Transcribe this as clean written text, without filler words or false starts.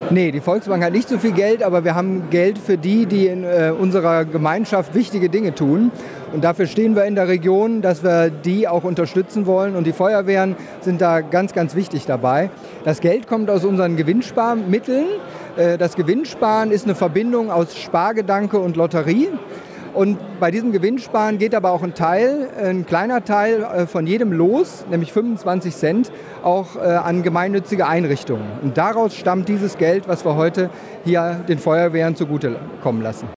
Nee, die Volksbank hat nicht so viel Geld, aber wir haben Geld für die, die in unserer Gemeinschaft wichtige Dinge tun. Und dafür stehen wir in der Region, dass wir die auch unterstützen wollen. Und die Feuerwehren sind da ganz, ganz wichtig dabei. Das Geld kommt aus unseren Gewinnsparmitteln. Das Gewinnsparen ist eine Verbindung aus Spargedanke und Lotterie. Und bei diesem Gewinnsparen geht aber auch ein kleiner Teil von jedem Los, nämlich 25 Cent, auch an gemeinnützige Einrichtungen. Und daraus stammt dieses Geld, was wir heute hier den Feuerwehren zugutekommen lassen.